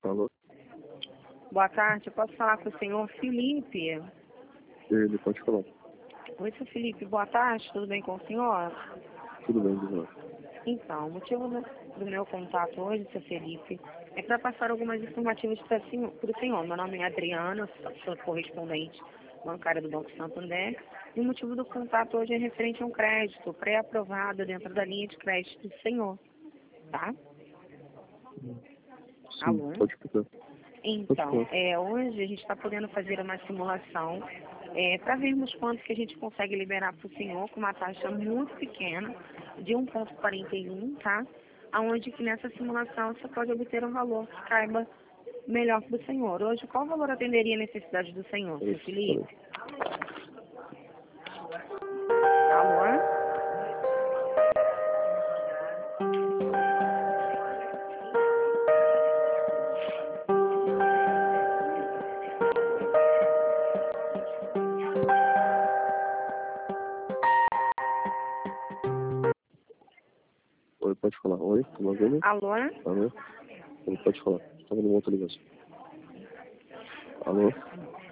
Alô? Boa tarde, eu posso falar com o senhor Felipe? Ele pode falar. Oi, seu Felipe, boa tarde, tudo bem com o senhor? Tudo bem, Guilherme. Então, o motivo do meu contato hoje, seu Felipe, é para passar algumas informativas para o senhor. Meu nome é Adriana, sou correspondente bancária do Banco Santander, e o motivo do contato hoje é referente a um crédito pré-aprovado dentro da linha de crédito do senhor, tá? Sim, Alô? pode explicar. Então, hoje a gente está podendo fazer uma simulação para vermos quanto que a gente consegue liberar para o senhor com uma taxa muito pequena, de 1,41, tá? Aonde que nessa simulação você pode obter um valor que caiba melhor para o senhor. Hoje, qual valor atenderia a necessidade do senhor, seu Felipe? Alô? Oi, pode falar. Oi, tá me ouvindo? Alô? Alô? Oi, pode falar. Estava numa outra ligação. Alô?